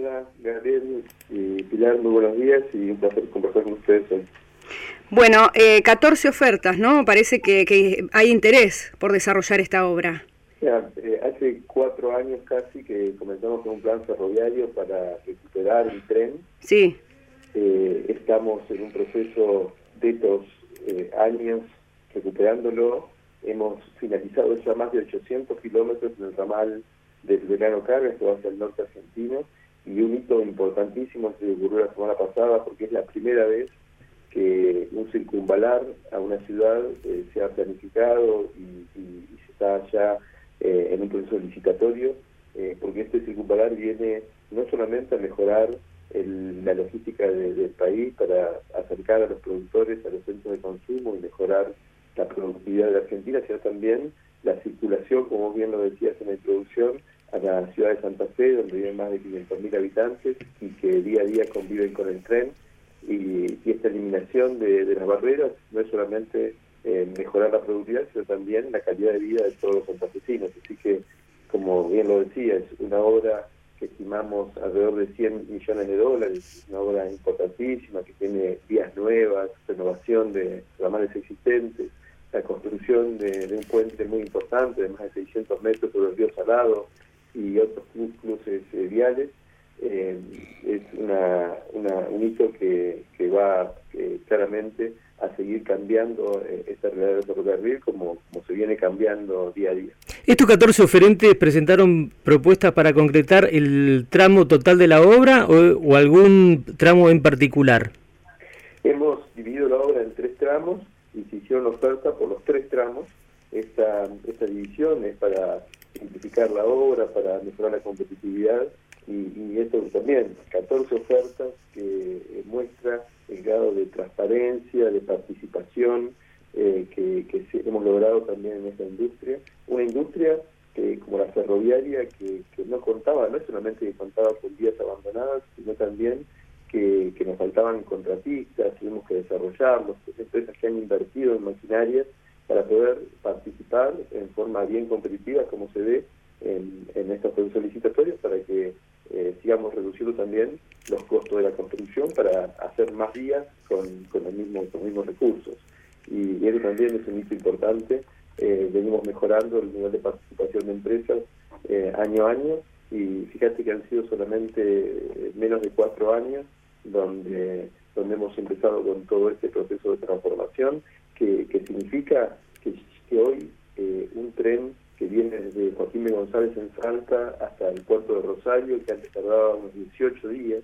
Hola, Gabriel y Pilar, muy buenos días y un placer conversar con ustedes hoy. Bueno, 14 ofertas, ¿no? Parece que hay interés por desarrollar esta obra. Ya, hace 4 años casi que comenzamos con un plan ferroviario para recuperar el tren. Sí. Estamos en un proceso de estos años recuperándolo. Hemos finalizado ya más de 800 kilómetros en el ramal del Belgrano Carga, esto va hacia el norte argentino, y un hito importantísimo se ocurrió la semana pasada porque es la primera vez que un circunvalar a una ciudad se ha planificado y se está ya en un proceso licitatorio, porque este circunvalar viene no solamente a mejorar la logística del país para acercar a los productores a los centros de consumo y mejorar la productividad de la Argentina, sino también la circulación, como bien lo decías en la introducción, a la ciudad de Santa Fe, donde viven más de 500.000 habitantes y que día a día conviven con el tren. Y esta eliminación de las barreras no es solamente mejorar la productividad, sino también la calidad de vida de todos los santafesinos. Así que, como bien lo decía, es una obra que estimamos alrededor de $100 millones, una obra importantísima que tiene vías nuevas, renovación de ramales existentes, la construcción de un puente muy importante de más de 600 metros sobre el río Salado y otros cruces viales. Es un hito que va claramente a seguir cambiando esta realidad del ferrocarril como se viene cambiando día a día. ¿Estos 14 oferentes presentaron propuestas para concretar el tramo total de la obra o algún tramo en particular? Hemos dividido la obra en 3 tramos y se hicieron ofertas por los 3 tramos. Esta división es para simplificar la obra, para mejorar la competitividad y esto también, 14 ofertas que muestra el grado de transparencia, de participación que hemos logrado también en esta industria. Una industria que, como la ferroviaria, que no solamente que contaba con vías abandonadas, sino también que nos faltaban contratistas, tuvimos que desarrollarlos, empresas que han invertido en maquinarias para poder participar en forma bien competitiva, como se ve en estos procesos licitatorios, para que sigamos reduciendo también los costos de la construcción para hacer más vías con los mismos recursos. Y eso también es un hito importante. Venimos mejorando el nivel de participación de empresas año a año, y fíjate que han sido solamente menos de 4 años donde hemos empezado con todo este proceso de transformación que significa que hoy un tren que viene desde Joaquín B. González en Salta hasta el puerto de Rosario, que antes tardaba unos 18 días,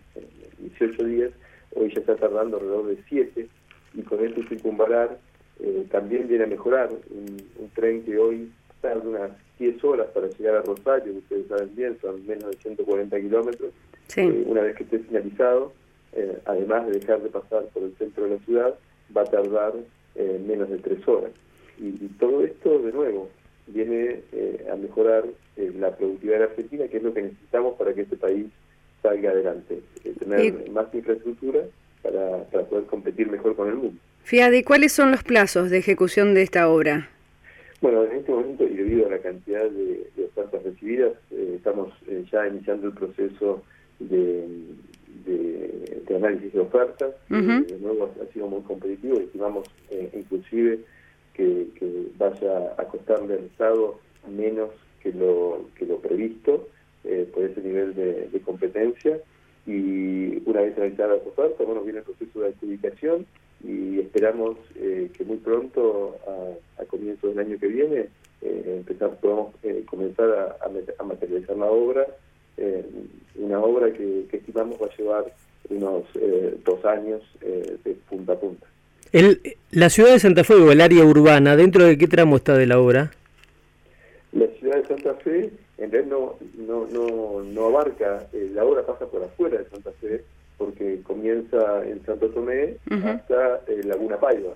hoy ya está tardando alrededor de 7, y con este circunvalar también viene a mejorar. Un tren que hoy tarda unas 10 horas para llegar a Rosario, que ustedes saben bien, son menos de 140 kilómetros. Sí. Una vez que esté finalizado, además de dejar de pasar por el centro de la ciudad, va a tardar menos de 3 horas. Y todo esto, de nuevo, viene a mejorar la productividad de la Argentina, que es lo que necesitamos para que este país salga adelante, tener más infraestructura para poder competir mejor con el mundo. Fiade, ¿cuáles son los plazos de ejecución de esta obra? Bueno, en este momento, y debido a la cantidad de ofertas recibidas, estamos ya iniciando el proceso de análisis de ofertas. De nuevo ha sido muy competitivo y estimamos inclusive que vaya a costarle al Estado menos que lo previsto por ese nivel de competencia. Y una vez analizadas las ofertas, bueno, viene el proceso de adjudicación y esperamos que muy pronto, a comienzos del año que viene, podamos comenzar a materializar la obra, una obra que estimamos va a llevar unos 2 años de punta a punta. ¿La ciudad de Santa Fe o el área urbana, dentro de qué tramo está de la obra? La ciudad de Santa Fe en realidad no abarca, la obra pasa por afuera de Santa Fe, porque comienza en Santo Tomé hasta Laguna Paiva,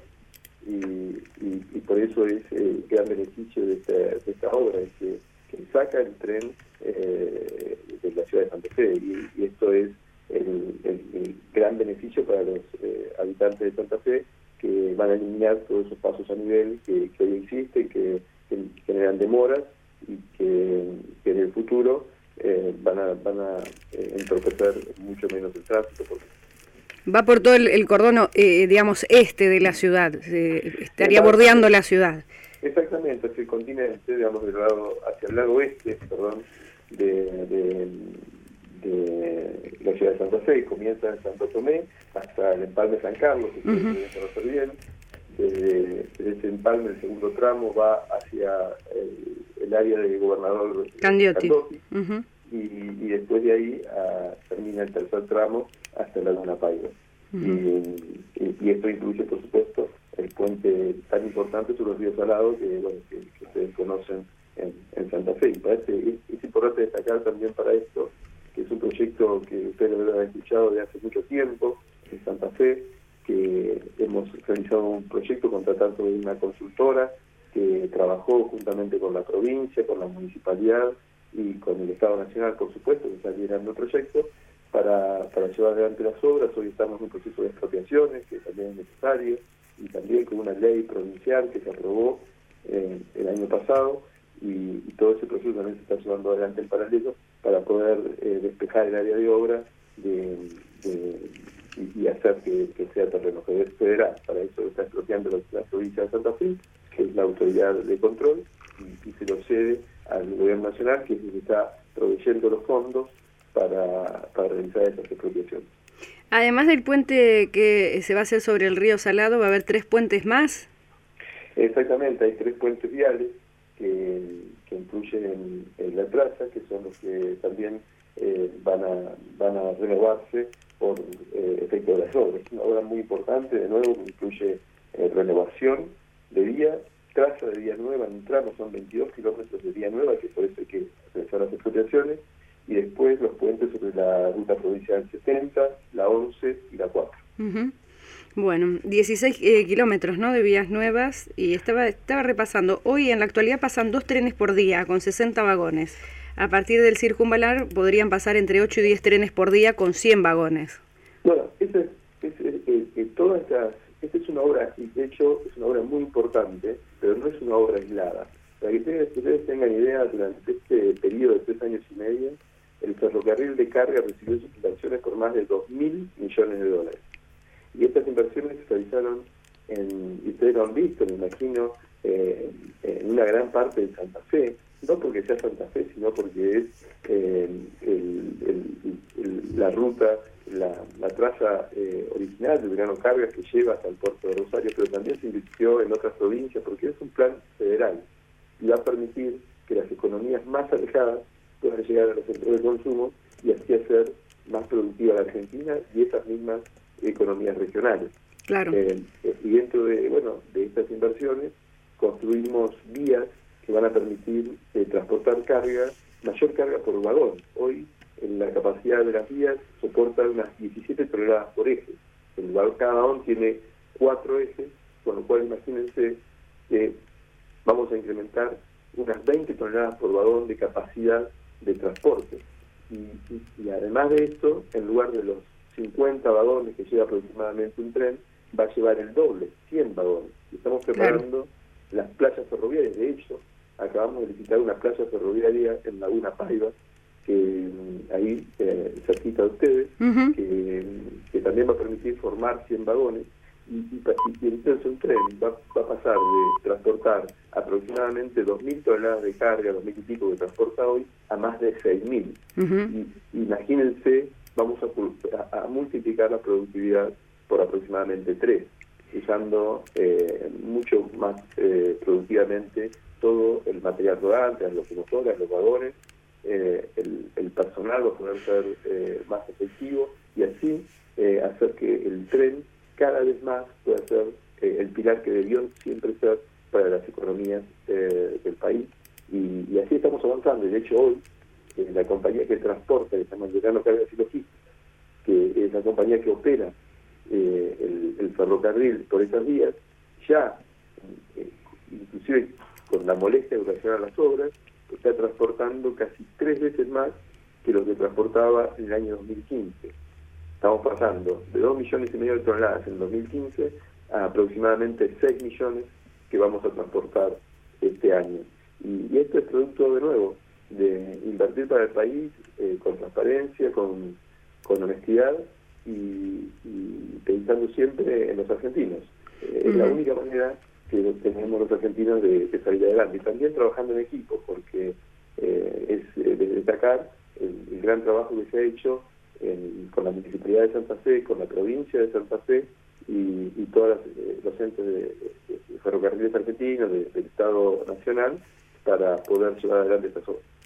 y por eso es el gran beneficio de esta obra, es que saca el tren de la ciudad de Santa Fe, y esto es el gran beneficio para los habitantes de Santa Fe, que van a eliminar todos esos pasos a nivel que hoy existen, que generan demoras, y que en el futuro van a entorpecer mucho menos el tránsito. Va por todo el cordón, digamos, este de la ciudad, estaría bordeando la ciudad. Exactamente, hacia el continente, digamos, hacia el lado oeste, perdón, de la ciudad de Santa Fe, comienza en Santo Tomé hasta el empalme San Carlos, que ustedes deben conocer bien. Desde ese empalme, el segundo tramo va hacia el área de Gobernador Candioti. Y después de ahí termina el tercer tramo hasta Laguna Paiva. Y esto incluye, por supuesto, el puente tan importante sobre el río Salado que ustedes conocen en Santa Fe. Y es importante destacar también para esto que es un proyecto que ustedes lo habrán escuchado de hace mucho tiempo en Santa Fe, que hemos realizado un proyecto contratando una consultora que trabajó juntamente con la provincia, con la municipalidad y con el Estado Nacional, por supuesto, que está liderando el proyecto para llevar adelante las obras. Hoy estamos en un proceso de expropiaciones, que también es necesario, y también con una ley provincial que se aprobó el año pasado, y todo ese proceso también se está llevando adelante en paralelo para poder despejar el área de obra y hacer que sea terreno federal. Para eso está expropiando la provincia de Santa Fe, que es la autoridad de control, y se lo cede al gobierno nacional, que es el que está proveyendo los fondos para realizar esas expropiaciones. Además del puente que se va a hacer sobre el río Salado, ¿va a haber 3 puentes más? Exactamente, hay 3 puentes viales que incluyen en la plaza, que son los que también van a renovarse por efecto de las obras. Es una obra muy importante, de nuevo, que incluye renovación de vía, traza de vía nueva en un tramo, son 22 kilómetros de vía nueva, que por eso hay que realizar las expropiaciones, y después los puentes sobre la ruta provincial 70, la 11 y la 4. Bueno, 16 kilómetros, ¿no?, de vías nuevas, y estaba repasando. Hoy en la actualidad pasan 2 trenes por día con 60 vagones. A partir del circunvalar podrían pasar entre 8 y 10 trenes por día con 100 vagones. Bueno, esta es una obra, y de hecho es una obra muy importante, pero no es una obra aislada. Para que ustedes tengan idea, durante este periodo de 3 años y medio, el ferrocarril de carga recibió sus inversiones por más de $2.000 millones. Y estas inversiones se realizaron y ustedes lo han visto, me imagino, en una gran parte de Santa Fe, no porque sea Santa Fe, sino porque es la ruta, la traza original de Belgrano Cargas que lleva hasta el puerto de Rosario, pero también se invirtió en otras provincias porque es un plan federal y va a permitir que las economías más alejadas puedan llegar a los centros de consumo y así hacer más productiva la Argentina y esas mismas economías regionales. Claro. Y dentro de estas inversiones construimos vías que van a permitir transportar mayor carga por vagón. Hoy la capacidad de las vías soporta unas 17 toneladas por eje. Cada vagón tiene 4 ejes, con lo cual imagínense que vamos a incrementar unas 20 toneladas por vagón de capacidad de transporte. Y además de esto, en lugar de los 50 vagones que lleva aproximadamente un tren, va a llevar el doble, 100 vagones. Y estamos preparando las playas ferroviarias. De hecho, acabamos de licitar una playa ferroviaria en Laguna Paiva, que ahí cerquita de ustedes, que también va a permitir formar 100 vagones. Y entonces un tren va a pasar de transportar aproximadamente 2.000 toneladas de carga, 2.000 y pico que transporta hoy, a más de 6.000. Imagínense, vamos a multiplicar la productividad por aproximadamente 3, usando mucho más productivamente todo el material rodante, las locomotoras, los vagones, el personal va a poder ser más efectivo y así hacer que el tren cada vez más pueda ser el pilar que debió siempre ser para las economías del país. Y así estamos avanzando. Y de hecho hoy la compañía que transporta, que se llama Belgrano Cargas y Logística, que es la compañía que opera el ferrocarril por esas vías, ya inclusive con la molestia de ocasionar las obras, está transportando casi 3 veces más que lo que transportaba en el año 2015. Estamos pasando de 2,5 millones de toneladas en 2015 a aproximadamente 6 millones que vamos a transportar este año. Y esto es producto, de nuevo, de invertir para el país con transparencia, con honestidad y pensando siempre en los argentinos. Es la única manera que tenemos los argentinos de salir adelante. Y también trabajando en equipo, porque es de destacar el gran trabajo que se ha hecho con la Municipalidad de Santa Fe, con la provincia de Santa Fe y todos los entes de ferrocarriles argentinos, del Estado Nacional, para poder llevar adelante estas obras.